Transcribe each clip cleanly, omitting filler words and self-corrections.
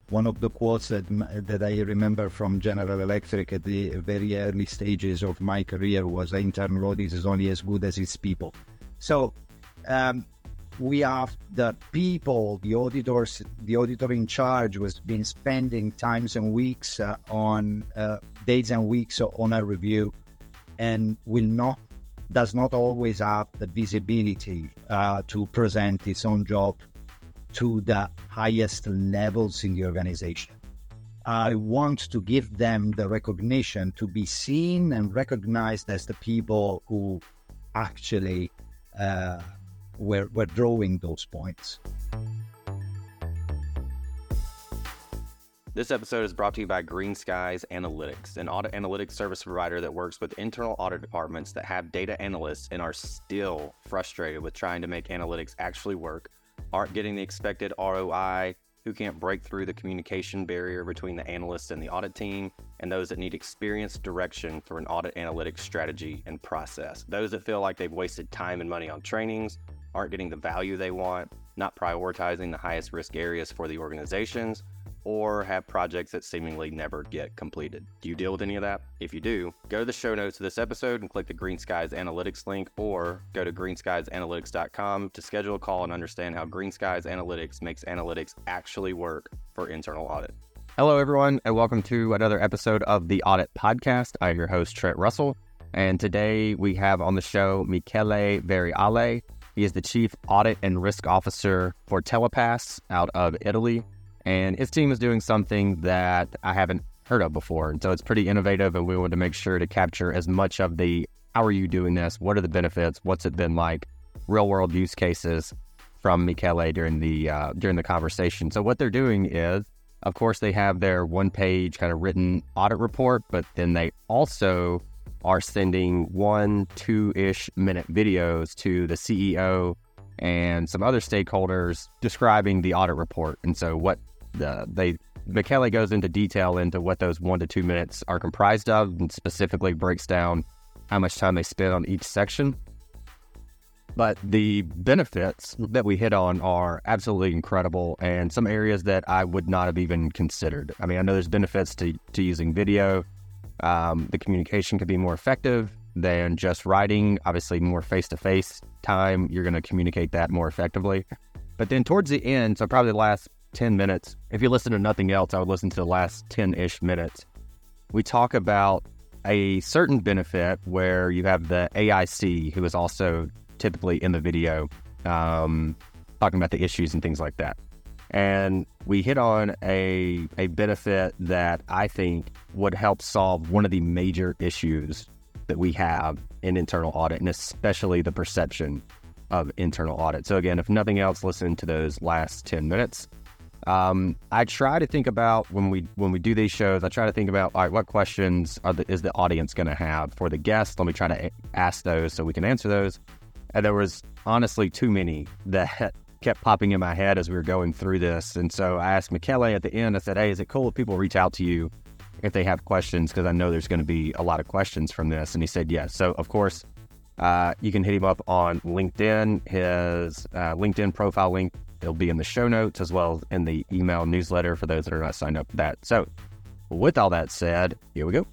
one of the quotes that I remember from General Electric at the very early stages of my career was internal audit is only as good as its people. So we have the people, the auditors, the auditor in charge was been spending times and weeks on days and weeks on a review, and does not always have the visibility to present its own job to the highest levels in the organization. I want to give them the recognition to be seen and recognized as the people who actually were drawing those points. This episode is brought to you by Green Skies Analytics, an audit analytics service provider that works with internal audit departments that have data analysts and are still frustrated with trying to make analytics actually work, aren't getting the expected ROI, who can't break through the communication barrier between the analysts and the audit team, and those that need experienced direction for an audit analytics strategy and process. Those that feel like they've wasted time and money on trainings, aren't getting the value they want, not prioritizing the highest risk areas for the organizations, or have projects that seemingly never get completed. Do you deal with any of that? If you do, go to the show notes of this episode and click the Green Skies Analytics link, or go to greenskiesanalytics.com to schedule a call and understand how Green Skies Analytics makes analytics actually work for internal audit. Hello, everyone, and welcome to another episode of the Audit Podcast. I'm your host, Trent Russell, and today we have on the show Michele Veriale. He is the Chief Audit and Risk Officer for Telepass out of Italy. And his team is doing something that I haven't heard of before. And so it's pretty innovative, and we wanted to make sure to capture as much of the, how are you doing this? What are the benefits? What's it been like? Real world use cases from Michele during the conversation. So what they're doing is, of course, they have their one-page kind of written audit report, but then they also are sending 1-2-ish minute videos to the CEO and some other stakeholders describing the audit report. And so Michele goes into detail into what those 1 to 2 minutes are comprised of, and specifically breaks down how much time they spend on each section. But the benefits that we hit on are absolutely incredible, and some areas that I would not have even considered. I mean, I know there's benefits to using video. The communication could be more effective than just writing. Obviously, more face-to-face time, you're going to communicate that more effectively. But then towards the end, so probably the last 10 minutes, if you listen to nothing else, I would listen to the last 10-ish minutes. We talk about a certain benefit where you have the AIC, who is also typically in the video, talking about the issues and things like that. And we hit on a benefit that I think would help solve one of the major issues that we have in internal audit, and especially the perception of internal audit. So again, if nothing else, listen to those last 10 minutes. I try to think about when we do these shows, I try to think about, all right, what questions is the audience going to have for the guests? Let me try to ask those so we can answer those. And there was honestly too many that kept popping in my head as we were going through this. And so I asked Michele at the end, I said, hey, is it cool if people reach out to you if they have questions? Because I know there's going to be a lot of questions from this. And he said, yes. So of course, you can hit him up on LinkedIn. His LinkedIn profile link, it'll be in the show notes, as well as in the email newsletter for those that are not signed up for that. So with all that said, here we go.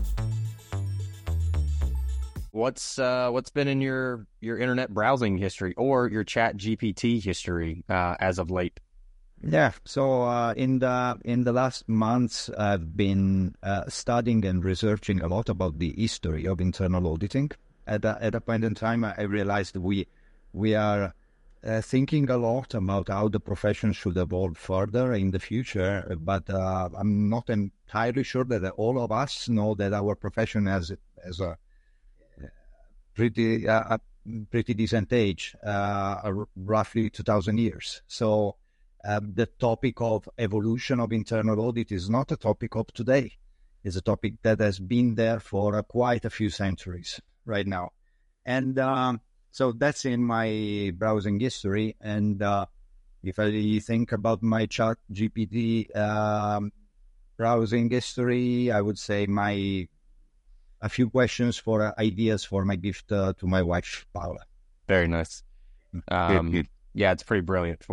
What's been in your internet browsing history or your Chat GPT history as of late? Yeah, so in the last months, I've been studying and researching a lot about the history of internal auditing. At a point in time, I realized we are thinking a lot about how the profession should evolve further in the future, but I'm not entirely sure that all of us know that our profession has a pretty decent age, roughly 2,000 years. So the topic of evolution of internal audit is not a topic of today. It's a topic that has been there for quite a few centuries right now. And so that's in my browsing history. And if I think about my Chat GPT browsing history, I would say a few questions for ideas for my gift to my wife, Paula. Very nice. Yeah, it's pretty brilliant for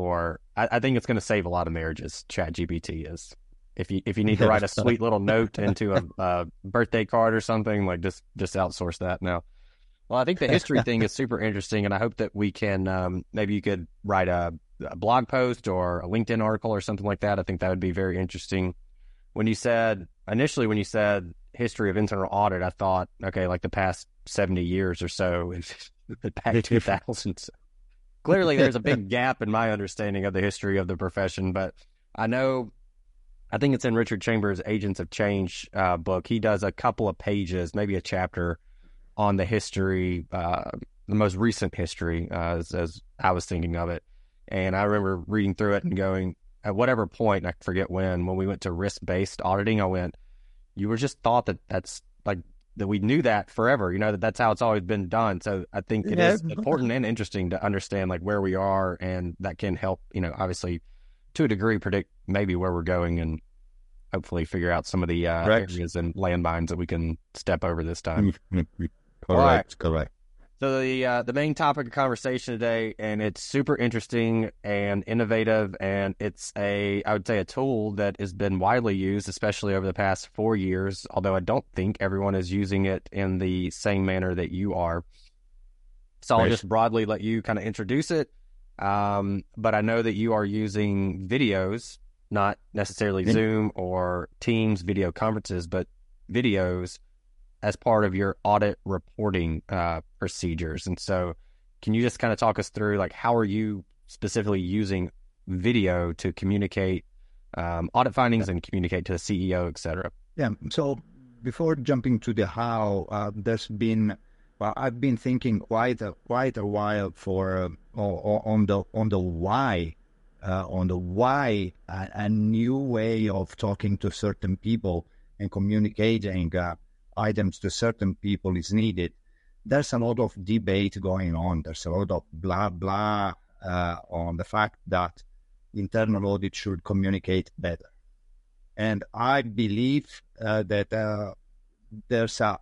I think it's going to save a lot of marriages. ChatGPT is. If you need to Yeah. write a sweet little note into a birthday card or something, like just outsource that now. Well, I think the history thing is super interesting, and I hope that we can maybe you could write a blog post or a LinkedIn article or something like that. I think that would be very interesting. When you said history of internal audit, I thought, okay, like the past 70 years or so, back 2000s. Clearly, there's a big gap in my understanding of the history of the profession, but I think it's in Richard Chambers' Agents of Change book. He does a couple of pages, maybe a chapter on the history, the most recent history, as I was thinking of it. And I remember reading through it and going, at whatever point, I forget when we went to risk-based auditing, I went, you were just thought that's like, that we knew that forever, that's how it's always been done. So I think it is important and interesting to understand like where we are, and that can help, obviously to a degree predict maybe where we're going and hopefully figure out some of the areas and landmines that we can step over this time. Correct. So the main topic of conversation today, and it's super interesting and innovative, and it's I would say a tool that has been widely used, especially over the past 4 years, although I don't think everyone is using it in the same manner that you are. So I'll just broadly let you kind of introduce it. But I know that you are using videos, not necessarily Zoom or Teams video conferences, but videos as part of your audit reporting procedures. And so can you just kind of talk us through, like, how are you specifically using video to communicate audit findings and communicate to the CEO, et cetera? Yeah. So before jumping to the how, I've been thinking quite a while for on the why, a new way of talking to certain people and communicating items to certain people is needed. There's a lot of debate going on. There's a lot of blah blah on the fact that internal audit should communicate better, and I believe that there's a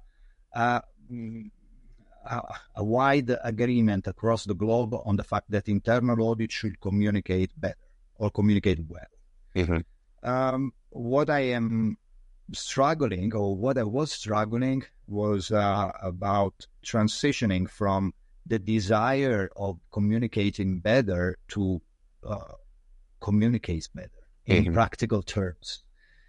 wide agreement across the globe on the fact that internal audit should communicate better or communicate well. What I am struggling, or what I was struggling, was about transitioning from the desire of communicating better to communicate better in practical terms.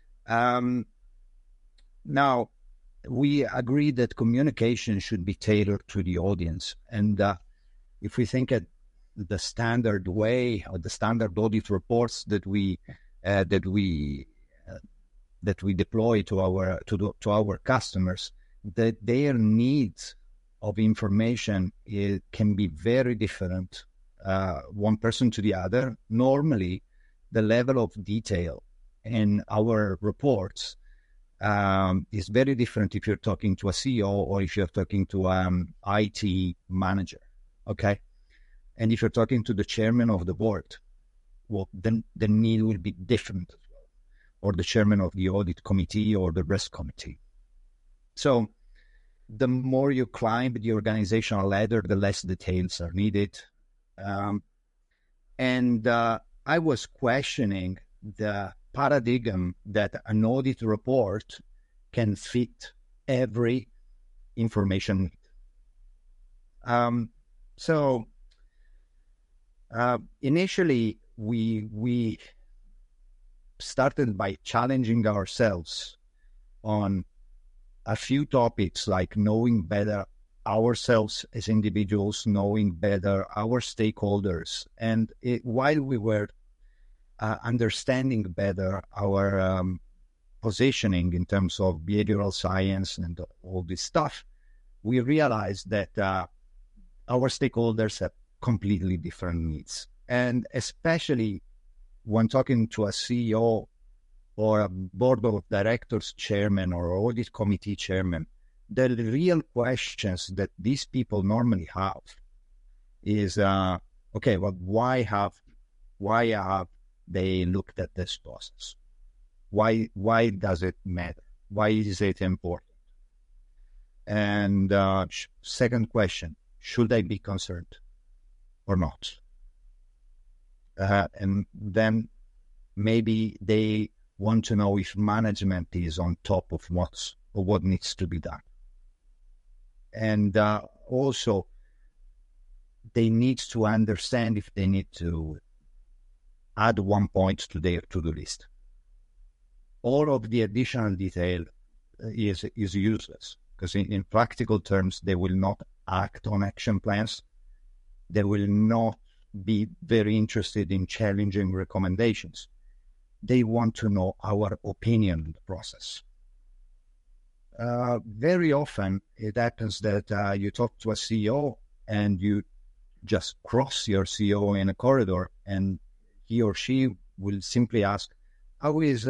Now, we agreed that communication should be tailored to the audience. And if we think at the standard way, or the standard audit reports that we deploy to our customers, that their needs of information can be very different, one person to the other. Normally, the level of detail in our reports is very different if you're talking to a CEO or if you're talking to an IT manager, okay? And if you're talking to the chairman of the board, well, then the need will be different as well, or the chairman of the audit committee or the risk committee. So the more you climb the organizational ladder, the less details are needed. And I was questioning the paradigm that an audit report can fit every information. So initially, we started by challenging ourselves on a few topics, like knowing better ourselves as individuals, knowing better our stakeholders, and while we were understanding better our positioning in terms of behavioral science and all this stuff, we realized that our stakeholders have completely different needs. And especially when talking to a CEO or a board of directors chairman or audit committee chairman, the real questions that these people normally have is, okay, well, why have they looked at this process? Why does it matter? Why is it important? And second question, should I be concerned or not? And then maybe they want to know if management is on top of what needs to be done. And also, they need to understand if they need to add one point to their to-do list. All of the additional detail is useless, because in practical terms, they will not act on action plans. They will not be very interested in challenging recommendations. They want to know our opinion on the process. Very often, it happens that you talk to a CEO and you just cross your CEO in a corridor, and he or she will simply ask, how is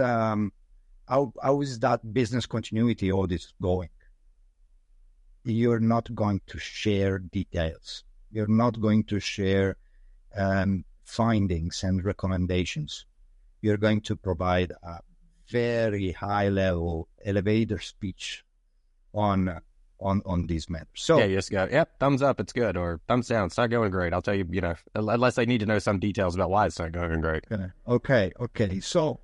that business continuity audit going? You're not going to share details. You're not going to share findings and recommendations. You're going to provide a very high-level elevator speech on these matters. So yeah, you just go, yep, thumbs up, it's good, or thumbs down, it's not going great. I'll tell you, unless they need to know some details about why it's not going great. Okay. So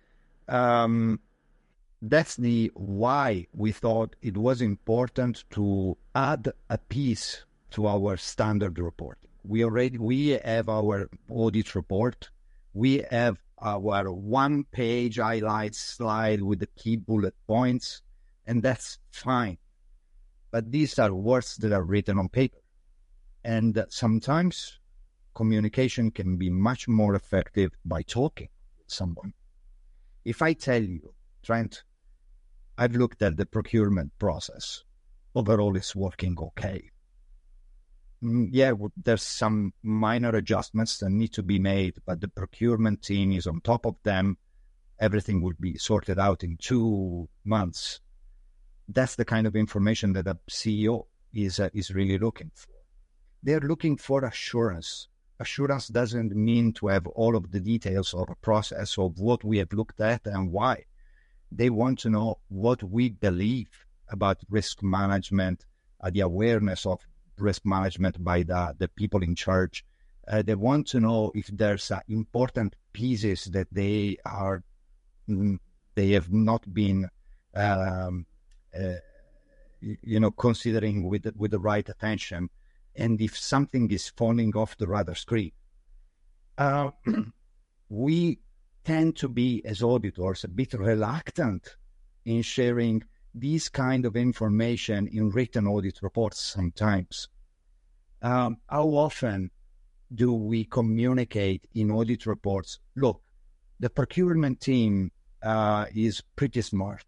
that's the why we thought it was important to add a piece to our standard report. We have our audit report. We have our one-page highlight slide with the key bullet points, and that's fine. But these are words that are written on paper. And sometimes communication can be much more effective by talking with someone. If I tell you, Trent, I've looked at the procurement process. Overall, it's working okay. Yeah, there's some minor adjustments that need to be made, but the procurement team is on top of them. Everything will be sorted out in 2 months. That's the kind of information that a CEO is really looking for. They're looking for assurance. Assurance doesn't mean to have all of the details of a process of what we have looked at and why. They want to know what we believe about risk management, the awareness of risk management by the people in charge. They want to know if there's important pieces that they have not been considering with the right attention, and if something is falling off the radar screen. We tend to be, as auditors, a bit reluctant in sharing this kind of information in written audit reports sometimes. How often do we communicate in audit reports? Look, the procurement team is pretty smart.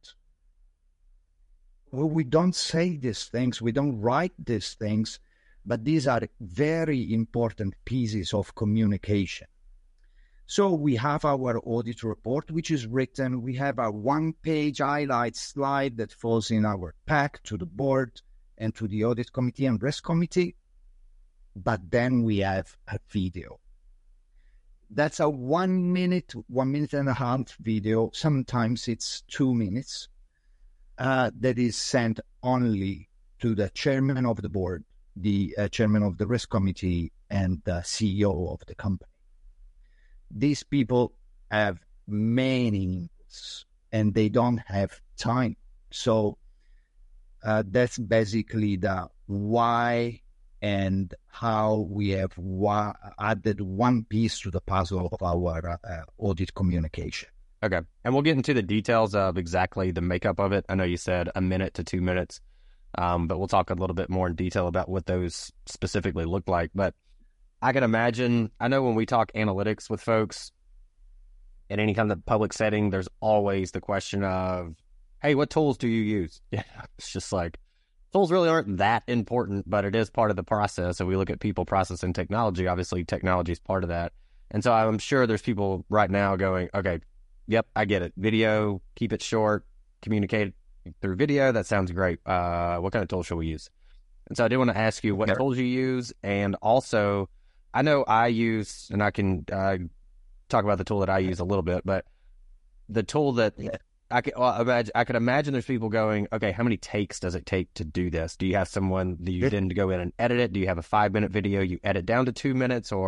Well, we don't say these things, we don't write these things, but these are very important pieces of communication. So we have our audit report, which is written. We have a one-page highlight slide that falls in our pack to the board and to the audit committee and risk committee. But then we have a video. That's a 1 minute, 1.5 minute video. Sometimes it's 2 minutes. That is sent only to the chairman of the board, the chairman of the risk committee, and the CEO of the company. These people have many needs and they don't have time. So that's basically the why and how we have added one piece to the puzzle of our audit communication. Okay. And we'll get into the details of exactly the makeup of it. I know you said 1 minute to 2 minutes, but we'll talk a little bit more in detail about what those specifically look like. But I can imagine, I know when we talk analytics with folks in any kind of public setting, there's always the question of, hey, what tools do you use? Yeah, it's just like, tools really aren't that important, but it is part of the process. So we look at people, process, and technology. Obviously, technology is part of that. And so I'm sure there's people right now going, okay, yep, I get it. Video, keep it short, communicate through video. That sounds great. What kind of tools should we use? And so I do want to ask you what tools you use. And also, I know I use, and I can talk about the tool that I use a little bit, but the tool that I could imagine there's people going, okay, how many takes does it take to do this? Do you have someone that you then go in and edit it? Do you have a 5-minute video you edit down to 2 minutes? Or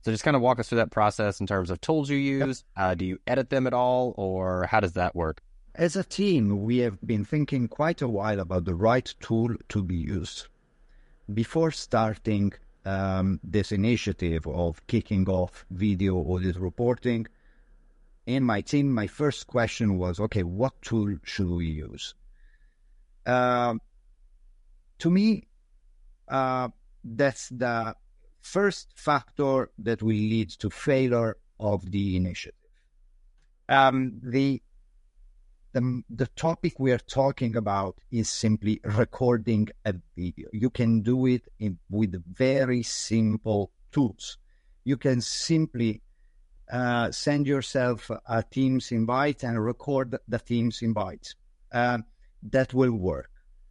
So just kind of walk us through that process in terms of tools you use. Do you edit them at all, or how does that work? As a team, we have been thinking quite a while about the right tool to be used. Before starting this initiative of kicking off video audit reporting, in my team, my first question was, okay, what tool should we use? To me, that's the first factor that will lead to failure of the initiative. The topic we are talking about is simply recording a video. You can do it with very simple tools. You can simply send yourself a Teams invite and record the Teams invite. That will work.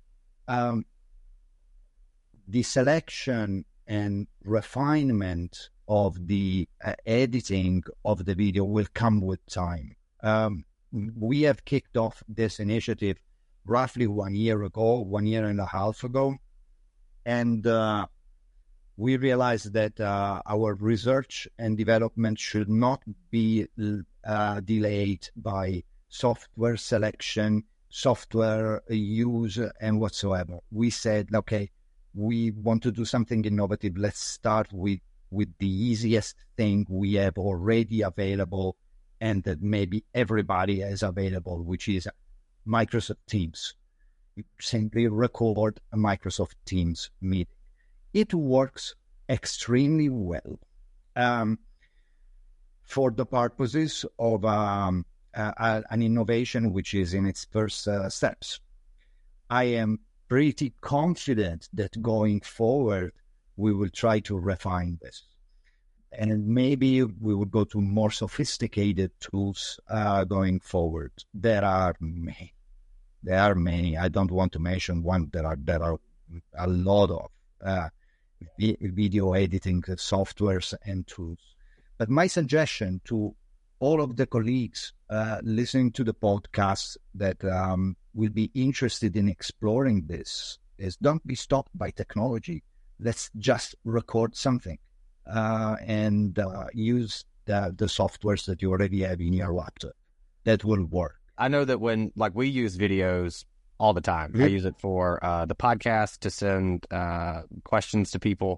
The selection and refinement of the editing of the video will come with time. We have kicked off this initiative roughly 1 year ago, 1 year and a half ago, and we realized that our research and development should not be delayed by software selection, software use, and whatsoever. We said, okay, we want to do something innovative. Let's start with the easiest thing we have already available and that maybe everybody has available, which is Microsoft Teams. You simply record a Microsoft Teams meeting. It works extremely well for the purposes of an innovation which is in its first steps. I am pretty confident that going forward, we will try to refine this. And maybe we would go to more sophisticated tools going forward. There are many. I don't want to mention one. There are a lot of video editing softwares and tools. But my suggestion to all of the colleagues listening to the podcast that will be interested in exploring this is don't be stopped by technology. Let's just record something and use the softwares that you already have in your laptop. That will work. I know that when, like, we use videos all the time. I use it for the podcast to send questions to people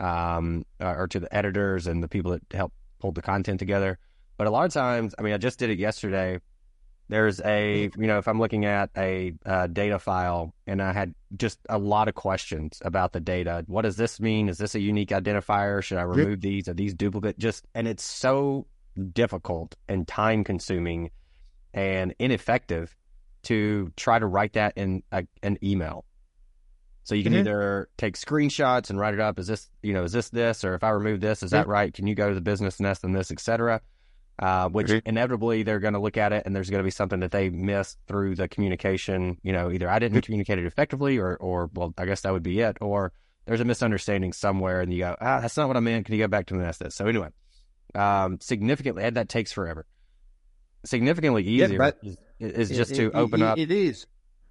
or to the editors and the people that help pull the content together. But a lot of times, I mean, I just did it yesterday. There's if I'm looking at a data file and I had just a lot of questions about the data. What does this mean? Is this a unique identifier? Should I remove these? Are these duplicate? And it's so difficult and time consuming and ineffective to try to write that in an email. So you can either take screenshots and write it up. Is this, this, or if I remove this, is that right? Can you go to the business nest and this, et cetera? Which inevitably they're going to look at it and there's going to be something that they missed through the communication. Either I didn't communicate it effectively or well, I guess that would be it. Or there's a misunderstanding somewhere and you go, that's not what I meant. Can you go back to the nest? So anyway, significantly, and that takes forever. Significantly easier is just to open up. It is.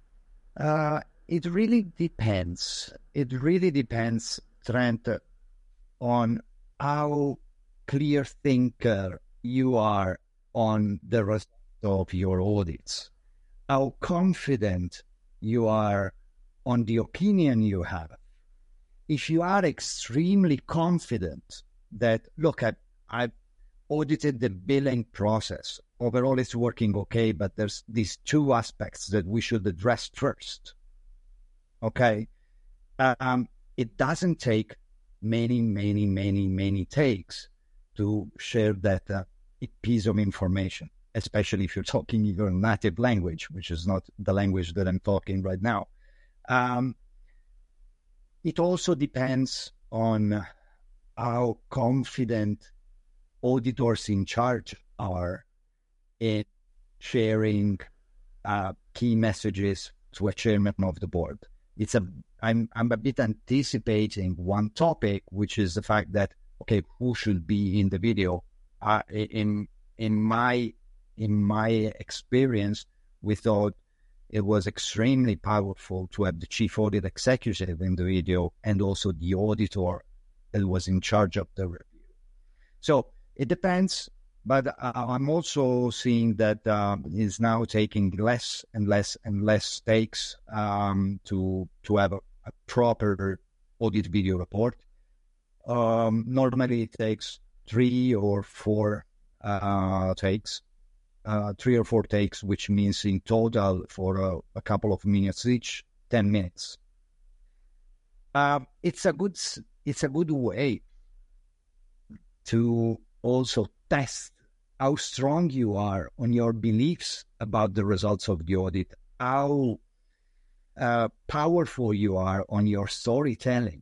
It really depends. It really depends, Trent, on how clear thinker you are on the result of your audits, how confident you are on the opinion you have. If you are extremely confident that, look, I've audited the billing process, overall it's working okay, but there's these two aspects that we should address first. Okay? It doesn't take many takes to share that piece of information, especially if you're talking your native language, which is not the language that I'm talking right now. It also depends on how confident auditors in charge are in sharing key messages to a chairman of the board. I'm a bit anticipating one topic, which is the fact that, okay, who should be in the video? In my experience, we thought it was extremely powerful to have the chief audit executive in the video and also the auditor that was in charge of the review. So it depends, but I'm also seeing that it's now taking less and less and less takes to have a proper audit video report. Normally it takes 3 or 4 takes. 3 or 4 takes, which means in total for a couple of minutes each, 10 minutes. It's a good way to also test how strong you are on your beliefs about the results of the audit, how powerful you are on your storytelling,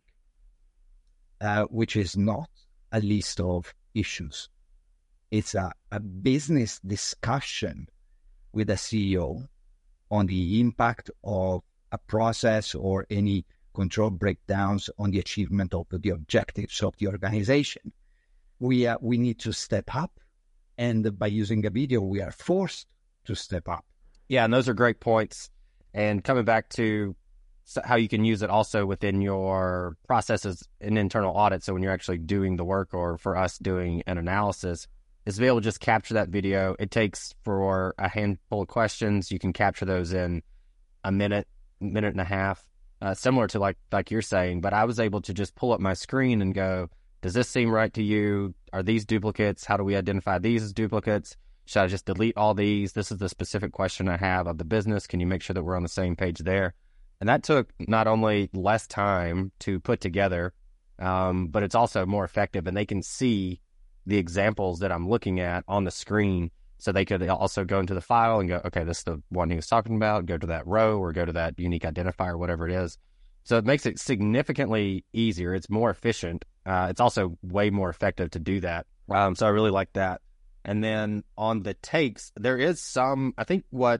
which is not a list of issues. It's a business discussion with a CEO on the impact of a process or any control breakdowns on the achievement of the objectives of the organization. We need to step up, and by using a video, we are forced to step up. Yeah, and those are great points. And coming back to how you can use it also within your processes in internal audit, so when you're actually doing the work, or for us doing an analysis, is to be able to just capture that video. It takes for a handful of questions. You can capture those in a minute and a half, similar to like you're saying. But I was able to just pull up my screen and go, does this seem right to you? Are these duplicates? How do we identify these as duplicates? Should I just delete all these? This is the specific question I have of the business. Can you make sure that we're on the same page there? And that took not only less time to put together, but it's also more effective. And they can see the examples that I'm looking at on the screen. So they could also go into the file and go, okay, this is the one he was talking about, go to that row or go to that unique identifier, whatever it is. So it makes it significantly easier. It's more efficient. It's also way more effective to do that. So I really like that. And then on the takes, there is some, I think what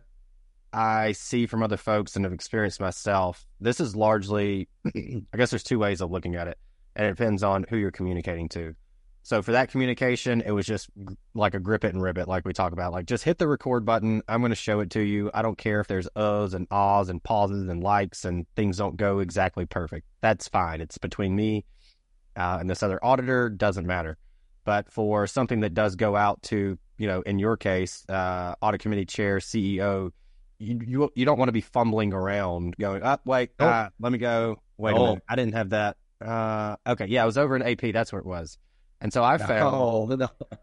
I see from other folks and have experienced myself, this is largely, I guess there's 2 ways of looking at it, and it depends on who you're communicating to. So for that communication, it was just like a grip it and rip it, like we talk about, like just hit the record button. I'm going to show it to you. I don't care if there's uhs and ahs and pauses and likes and things don't go exactly perfect. That's fine. It's between me and this other auditor, doesn't matter. But for something that does go out to, you know, in your case, audit committee chair, CEO, you don't want to be fumbling around going, wait, let me go. Wait a minute. I didn't have that. Okay. Yeah, I was over in AP. That's where it was. And so I found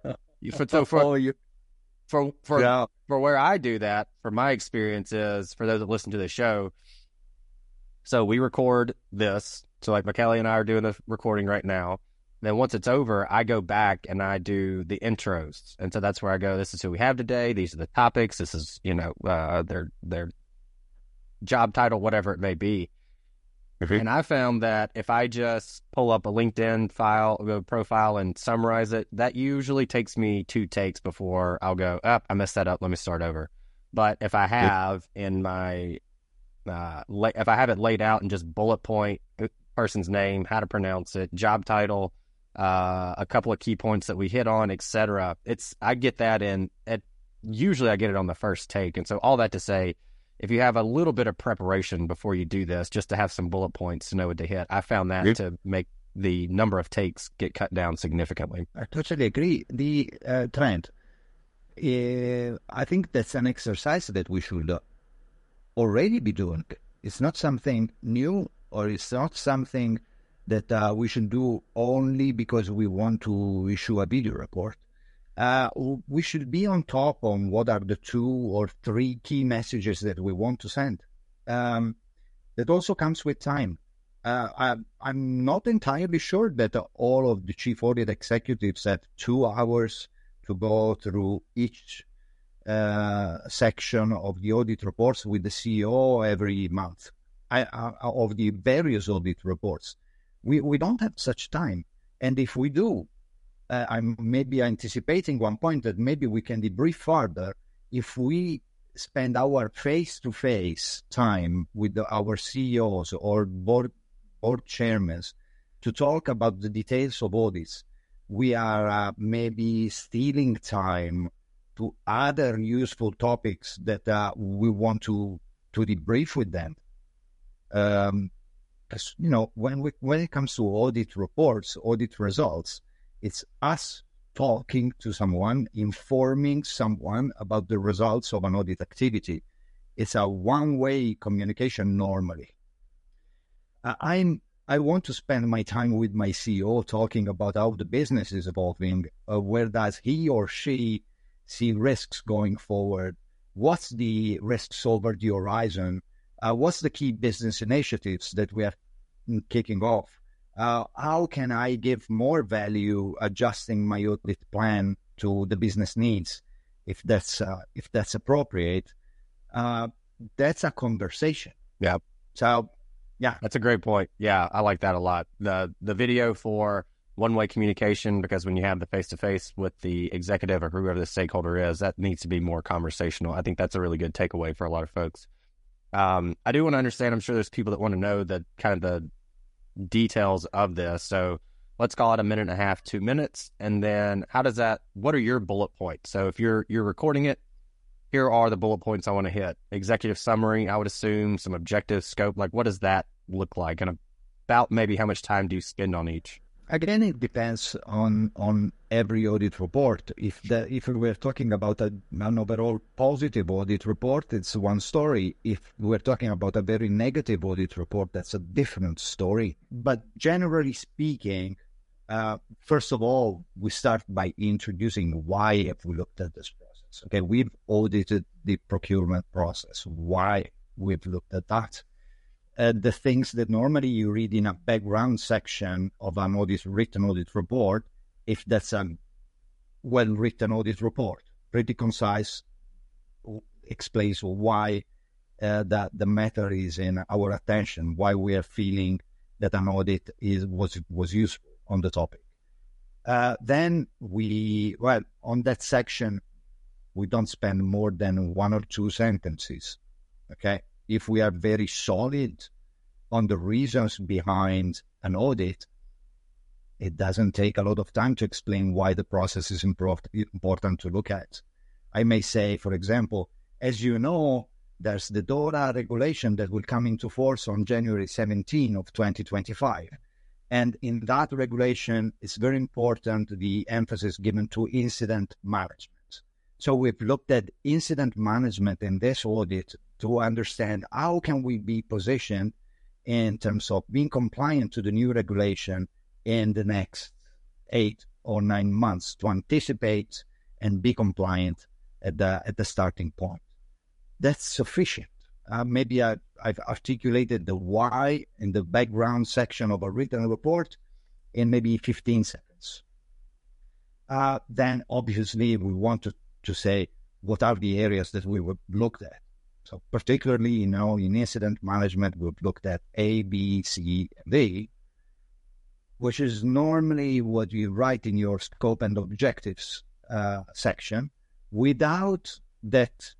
for where I do that, for my experience is, for those that listen to the show, so we record this. So like McKelly and I are doing the recording right now. Then once it's over, I go back and I do the intros. And so that's where I go, this is who we have today. These are the topics. This is, you know, their job title, whatever it may be. Mm-hmm. And I found that if I just pull up a LinkedIn profile and summarize it, that usually takes me 2 takes before I'll go, I messed that up. Let me start over. But if I have in my, if I have it laid out and just bullet point person's name, how to pronounce it, job title, a couple of key points that we hit on, etc. I get that usually I get it on the first take. And so all that to say, if you have a little bit of preparation before you do this, just to have some bullet points to know what to hit, I found that to make the number of takes get cut down significantly. I totally agree. The Trent, I think that's an exercise that we should already be doing. It's not something new, or it's not something that we should do only because we want to issue a video report. We should be on top on what are the 2 or 3 key messages that we want to send. That also comes with time. I'm not entirely sure that all of the chief audit executives have 2 hours to go through each section of the audit reports with the CEO every month of the various audit reports. We don't have such time. And if we do, I'm maybe anticipating one point that maybe we can debrief further. If we spend our face-to-face time with our CEOs or board chairmen to talk about the details of audits, we are maybe stealing time to other useful topics that we want to debrief with them. You know, when it comes to audit reports, audit results, it's us talking to someone, informing someone about the results of an audit activity. It's a one-way communication normally. I want to spend my time with my CEO talking about how the business is evolving, where does he or she see risks going forward, what's the risks over the horizon, what's the key business initiatives that we are kicking off, how can I give more value adjusting my audit plan to the business needs, if that's appropriate. That's a conversation. Yeah. So, yeah, that's a great point. Yeah, I like that a lot. The video for one-way communication, because when you have the face-to-face with the executive or whoever the stakeholder is, that needs to be more conversational. I think that's a really good takeaway for a lot of folks. I do want to understand, I'm sure there's people that want to know the kind of the details of this. So let's call it 1.5 minutes, 2 minutes. And then what are your bullet points? So if you're recording it, here are the bullet points I want to hit. Executive summary, I would assume, some objective scope. Like, what does that look like? And about maybe how much time do you spend on each? Again, it depends on every audit report. If we're talking about an overall positive audit report, it's one story. If we're talking about a very negative audit report, that's a different story. But generally speaking, first of all, we start by introducing why have we looked at this process. Okay, we've audited the procurement process. Why we've looked at that. The things that normally you read in a background section of an written audit report, if that's a well-written audit report, pretty concise, explains why that the matter is in our attention, why we are feeling that an audit was useful on the topic. Then on that section, we don't spend more than 1 or 2 sentences, okay? If we are very solid on the reasons behind an audit, it doesn't take a lot of time to explain why the process is important to look at. I may say, for example, as you know, there's the DORA regulation that will come into force on January 17 of 2025. And in that regulation, it's very important the emphasis given to incident management. So we've looked at incident management in this audit to understand how can we be positioned in terms of being compliant to the new regulation in the next 8 or 9 months to anticipate and be compliant at the starting point. That's sufficient. Maybe I've articulated the why in the background section of a written report in maybe 15 seconds. Then obviously we want to say what are the areas that we would looked at. So particularly, in incident management, we've looked at A, B, C, and D, which is normally what you write in your scope and objectives section, without that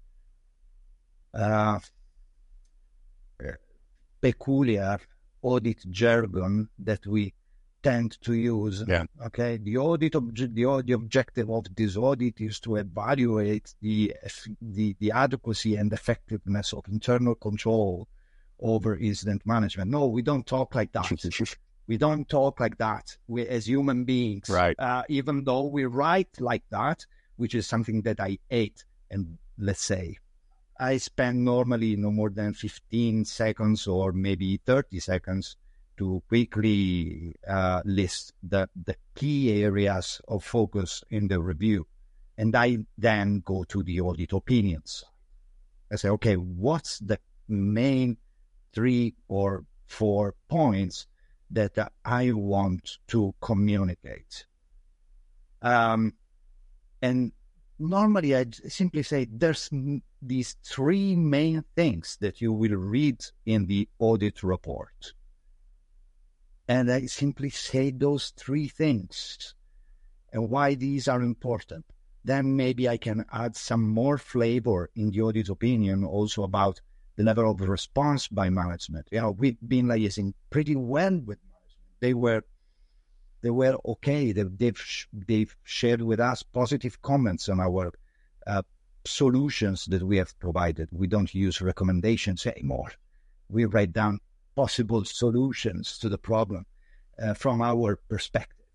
peculiar audit jargon that we tend to use. Yeah. Okay. The objective of this audit is to evaluate the adequacy and effectiveness of internal control over incident management. No, we don't talk like that. We don't talk like that. We, as human beings, right? Even though we write like that, which is something that I hate. And let's say I spend normally no more than 15 seconds or maybe 30 seconds to quickly list the key areas of focus in the review. And I then go to the audit opinions. I say, okay, what's the main 3 or 4 points that I want to communicate? And normally I simply say there's these 3 main things that you will read in the audit report. And I simply say those 3 things and why these are important. Then maybe I can add some more flavor in the audit opinion also about the level of response by management. We've been liaising pretty well with management. They were okay. They've shared with us positive comments on our solutions that we have provided. We don't use recommendations anymore. We write down possible solutions to the problem from our perspective.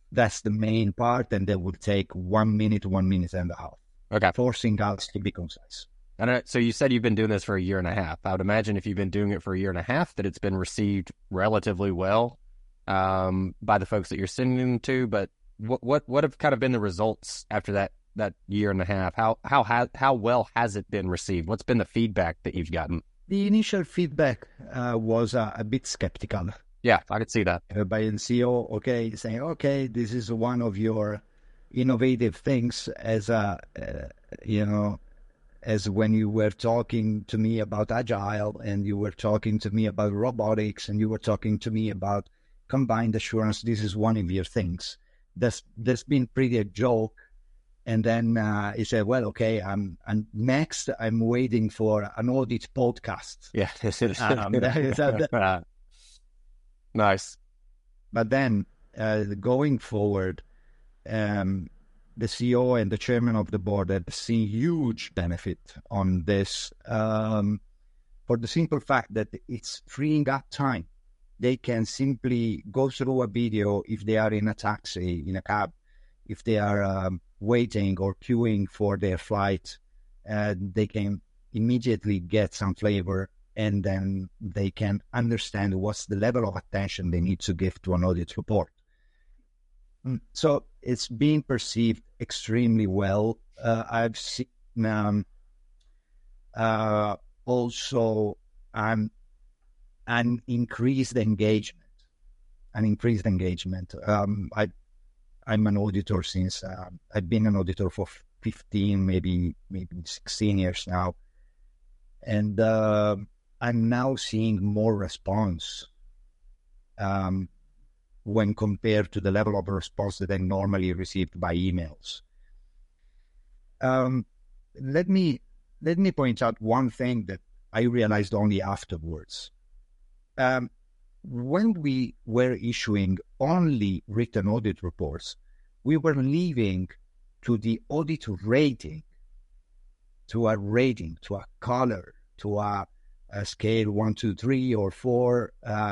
That's the main part, and that would take 1 minute, 1 minute and a half. Okay. Forcing us to be concise. So you said you've been doing this for a year and a half. I would imagine if you've been doing it for a year and a half, that it's been received relatively well by the folks that you're sending them to. But what have kind of been the results after that year and a half? How well has it been received? What's been the feedback that you've gotten? The initial feedback was a bit skeptical. Yeah, I could see that. By the CEO, saying, this is one of your innovative things, as as when you were talking to me about Agile, and you were talking to me about robotics, and you were talking to me about combined assurance. This is one of your things. That's been pretty a joke. And then he said, well, okay, I'm next. I'm waiting for an audit podcast. Yeah. Nice. But then going forward, the CEO and the chairman of the board have seen huge benefit on this for the simple fact that it's freeing up time. They can simply go through a video if they are in a taxi, in a cab, if they are waiting or queuing for their flight. They can immediately get some flavor, and then they can understand what's the level of attention they need to give to an audit report. So it's being perceived extremely well. I've seen also an increased engagement. I'm an auditor since I've been an auditor for 15, maybe 16 years now, and I'm now seeing more response when compared to the level of response that I normally received by emails. Let me point out one thing that I realized only afterwards. When we were issuing only written audit reports, we were leaving to the audit rating, to a color, to a scale 1, 2, 3, or 4,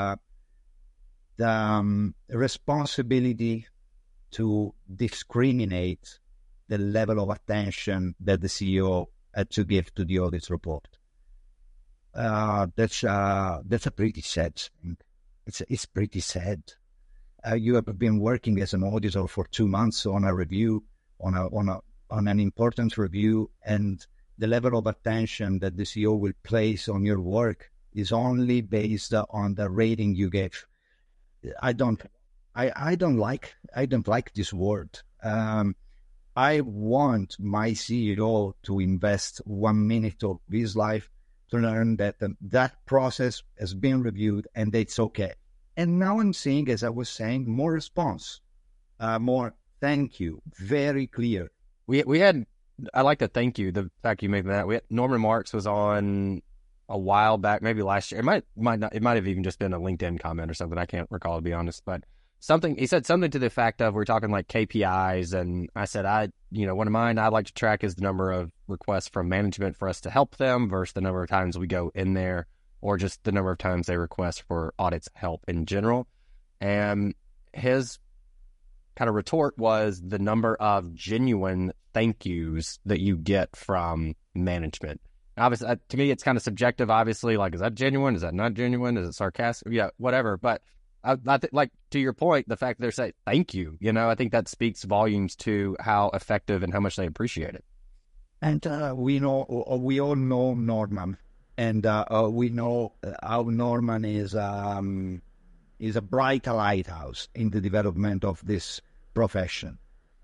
the responsibility to discriminate the level of attention that the CEO had to give to the audit report. That's a pretty sad thing. It's pretty sad. You have been working as an auditor for 2 months on a review, on an important review, and the level of attention that the CEO will place on your work is only based on the rating you gave. I don't like this word. I want my CEO to invest 1 minute of his life to learn that that process has been reviewed and it's okay. And now I'm seeing, as I was saying, more response, more thank you, very clear. We had, I like to thank you, the fact you made that. Norman Marks was on a while back, maybe last year. It might have even just been a LinkedIn comment or something. I can't recall, to be honest, but he said something to the effect of, we're talking like KPIs, and I said, one of mine I'd like to track is the number of requests from management for us to help them versus the number of times we go in there, or just the number of times they request for audits help in general. And his kind of retort was the number of genuine thank yous that you get from management. Obviously, to me, it's kind of subjective, obviously. Like, is that genuine? Is that not genuine? Is it sarcastic? Yeah, whatever. But I think, like, to your point, the fact that they're saying thank you, I think that speaks volumes to how effective and how much they appreciate it. And we all know Norman, and we know how Norman is a bright lighthouse in the development of this profession.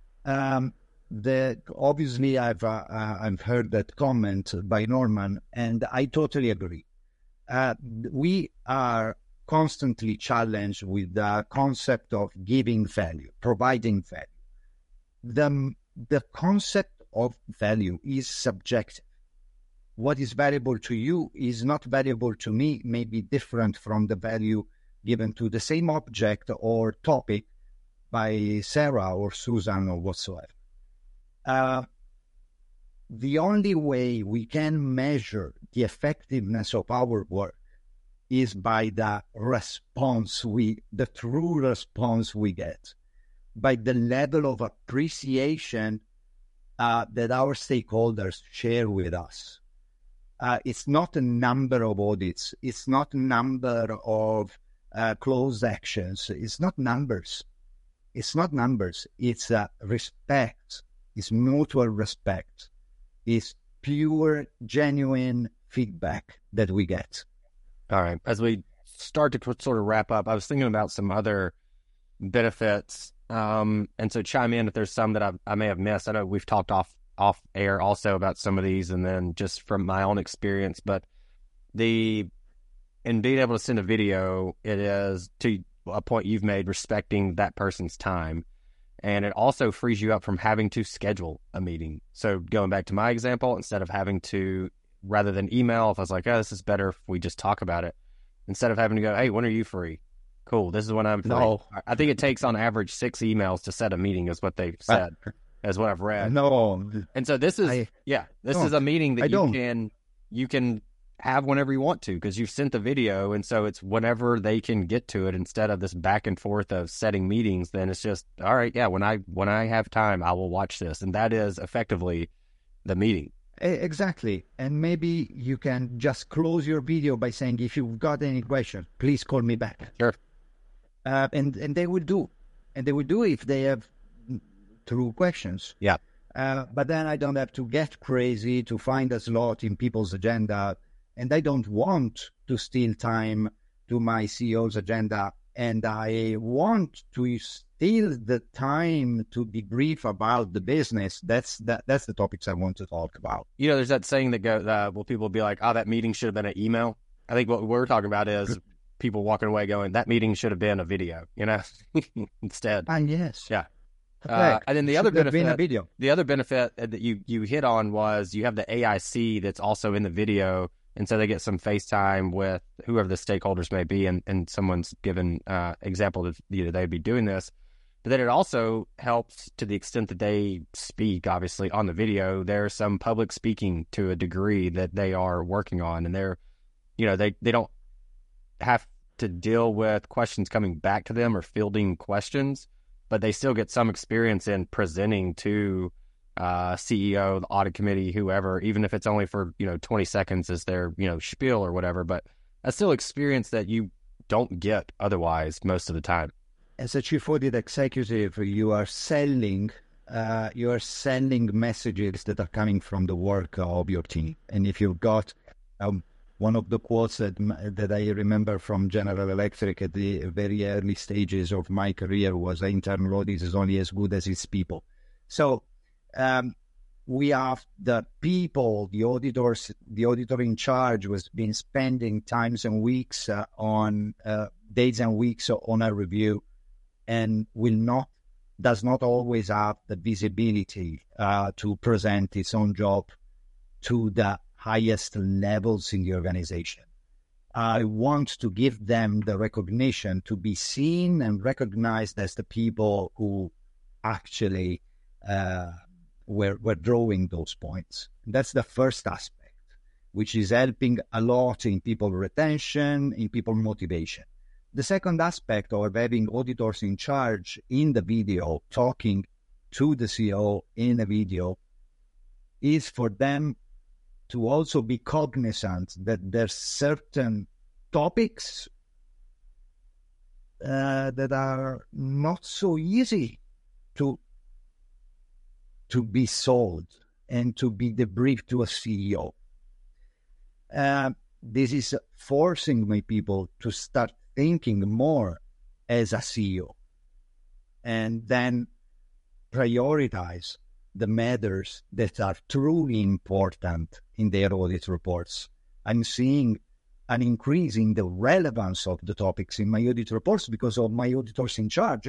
Obviously, I've heard that comment by Norman, and I totally agree. We are constantly challenged with the concept of giving value, providing value. The concept of value is subjective. What is valuable to you is not valuable to me, may be different from the value given to the same object or topic by Sarah or Susan or whatsoever. The only way we can measure the effectiveness of our work is by the response the true response we get. by the level of appreciation that our stakeholders share with us. It's not a number of audits. It's not a number of closed actions. It's not numbers. It's not numbers. It's respect. It's mutual respect. It's pure, genuine feedback that we get. All right. As we start to sort of wrap up, I was thinking about some other benefits. And so chime in if there's some that I may have missed. I know we've talked off air also about some of these, and then just from my own experience, but in being able to send a video, it is, to a point you've made, respecting that person's time. And it also frees you up from having to schedule a meeting. So going back to my example, instead of having to, rather than email, if I was like, oh, this is better if we just talk about it, instead of having to go, hey, when are you free? Cool, this is when I'm free. No. I think it takes on average 6 emails to set a meeting, is what they've said, is what I've read. No. And so this is, this is a meeting that you can have whenever you want to, because you've sent the video, and so it's whenever they can get to it, instead of this back and forth of setting meetings. Then it's just, all right, yeah, when I have time, I will watch this, and that is effectively the meeting. Exactly. And maybe you can just close your video by saying, if you've got any questions, please call me back. Sure. And they will do. And they will do if they have true questions. Yeah. But then I don't have to get crazy to find a slot in people's agenda. And I don't want to steal time to my CEO's agenda. And I want to steal the time to debrief about the business. That's the topics I want to talk about. You know, there's that saying that goes, well, people will be like, oh, that meeting should have been an email. I think what we're talking about is people walking away going, that meeting should have been a video, instead. And yes. Yeah. And then the other benefit that you hit on was you have the AIC that's also in the video. And so they get some FaceTime with whoever the stakeholders may be, and someone's given example that they'd be doing this. But then it also helps to the extent that they speak, obviously, on the video. There's some public speaking to a degree that they are working on, and they don't have to deal with questions coming back to them or fielding questions, but they still get some experience in presenting to CEO, the audit committee, whoever, even if it's only for 20 seconds as their spiel or whatever. But that's still experience that you don't get otherwise most of the time. As a chief audit executive, you are selling messages that are coming from the work of your team. And if you've got one of the quotes that I remember from General Electric at the very early stages of my career was, internal audit is only as good as its people. So we have the people, the auditors, the auditor in charge was been spending times and weeks on days and weeks on a review, and does not always have the visibility to present its own job to the highest levels in the organization. I want to give them the recognition to be seen and recognized as the people who actually we're drawing those points. That's the first aspect, which is helping a lot in people retention, in people motivation. The second aspect of having auditors in charge in the video, talking to the CEO in a video, is for them to also be cognizant that there's certain topics that are not so easy to be solved and to be debriefed to a CEO. This is forcing my people to start thinking more as a CEO and then prioritize the matters that are truly important in their audit reports. I'm seeing an increase in the relevance of the topics in my audit reports because of my auditors in charge.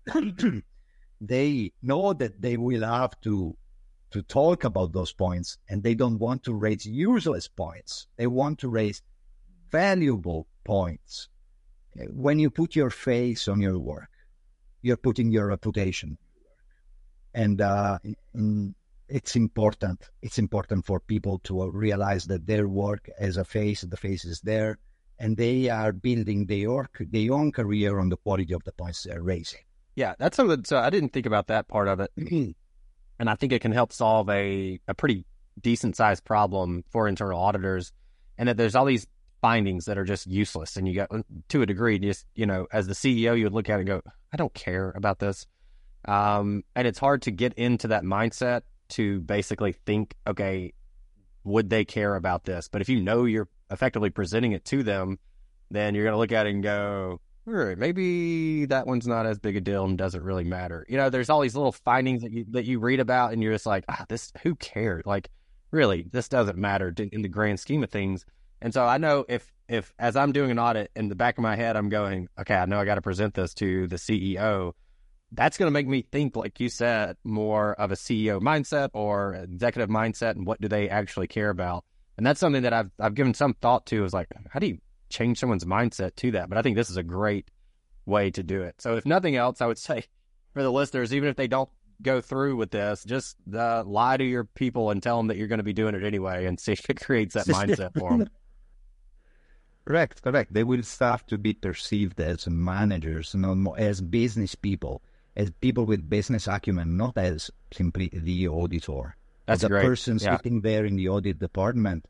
They know that they will have to talk about those points, and they don't want to raise useless points. They want to raise valuable points. When you put your face on your work, you're putting your reputation. And it's important. It's important for people to realize that their work has a face, the face is there, and they are building their own career on the quality of the points they're raising. Yeah, that's something. So I didn't think about that part of it. And I think it can help solve a pretty decent sized problem for internal auditors, and that there's all these findings that are just useless. And you got, to a degree, just, as the CEO, you would look at it and go, I don't care about this. And it's hard to get into that mindset to basically think, okay, would they care about this? But if you're effectively presenting it to them, then you're going to look at it and go, all right, maybe that one's not as big a deal and doesn't really matter. There's all these little findings that you read about, and you're just like, who cares? Like, really, this doesn't matter in the grand scheme of things. And so I know if as I'm doing an audit, in the back of my head, I'm going, okay, I know I got to present this to the CEO. That's going to make me think, like you said, more of a CEO mindset or executive mindset, and what do they actually care about? And that's something that I've given some thought to, is like, how do you change someone's mindset to that? But I think this is a great way to do it. So if nothing else, I would say for the listeners, even if they don't go through with this, just lie to your people and tell them that you're going to be doing it anyway, and see if it creates that mindset for them. Correct. They will start to be perceived as managers, not more as business people, as people with business acumen, not as simply the auditor. That's the great. person sitting there in the audit department.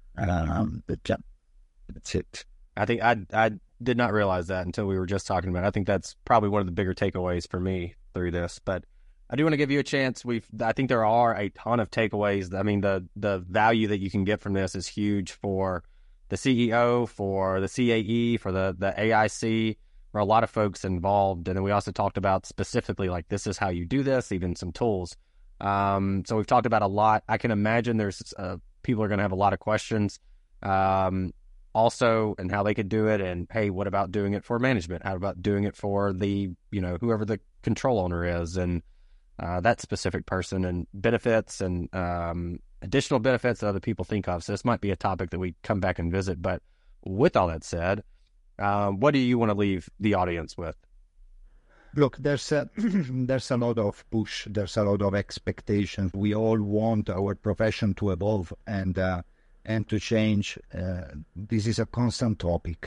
That's it. I think I did not realize that until we were just talking about it. I think that's probably one of the bigger takeaways for me through this. But I do want to give you a chance. I think there are a ton of takeaways. I mean, the value that you can get from this is huge for the CEO, for the CAE, for the AIC, for a lot of folks involved. And then we also talked about specifically, like, this is how you do this, even some tools. So we've talked about a lot. I can imagine there's people are going to have a lot of questions. Also, and how they could do it, and hey, what about doing it for management? How about doing it for the, whoever the control owner is, and that specific person, and benefits, and additional benefits that other people think of. So this might be a topic that we come back and visit. But with all that said, what do you want to leave the audience with? Look, there's a lot of push. There's a lot of expectations. We all want our profession to evolve and to change. This is a constant topic.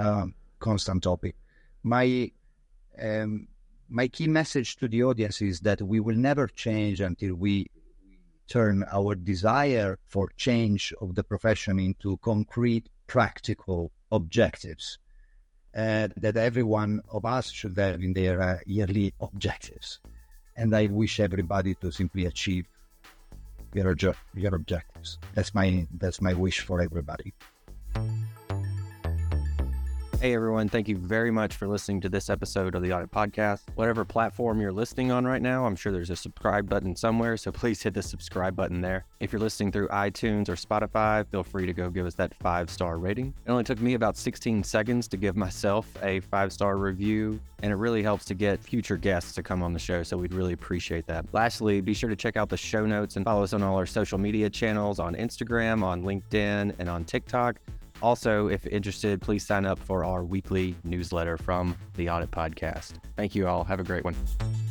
My key message to the audience is that we will never change until we turn our desire for change of the profession into concrete, practical objectives that every one of us should have in their yearly objectives. And I wish everybody to simply achieve your objectives. That's my wish for everybody. Hey everyone, thank you very much for listening to this episode of the Audit Podcast. Whatever platform you're listening on right now, I'm sure there's a subscribe button somewhere, so please hit the subscribe button there. If you're listening through iTunes or Spotify, feel free to go give us that 5-star rating. It only took me about 16 seconds to give myself a 5-star review, and it really helps to get future guests to come on the show, so we'd really appreciate that. Lastly, be sure to check out the show notes and follow us on all our social media channels, on Instagram, on LinkedIn, and on TikTok. Also, if interested, please sign up for our weekly newsletter from the Audit Podcast. Thank you all. Have a great one.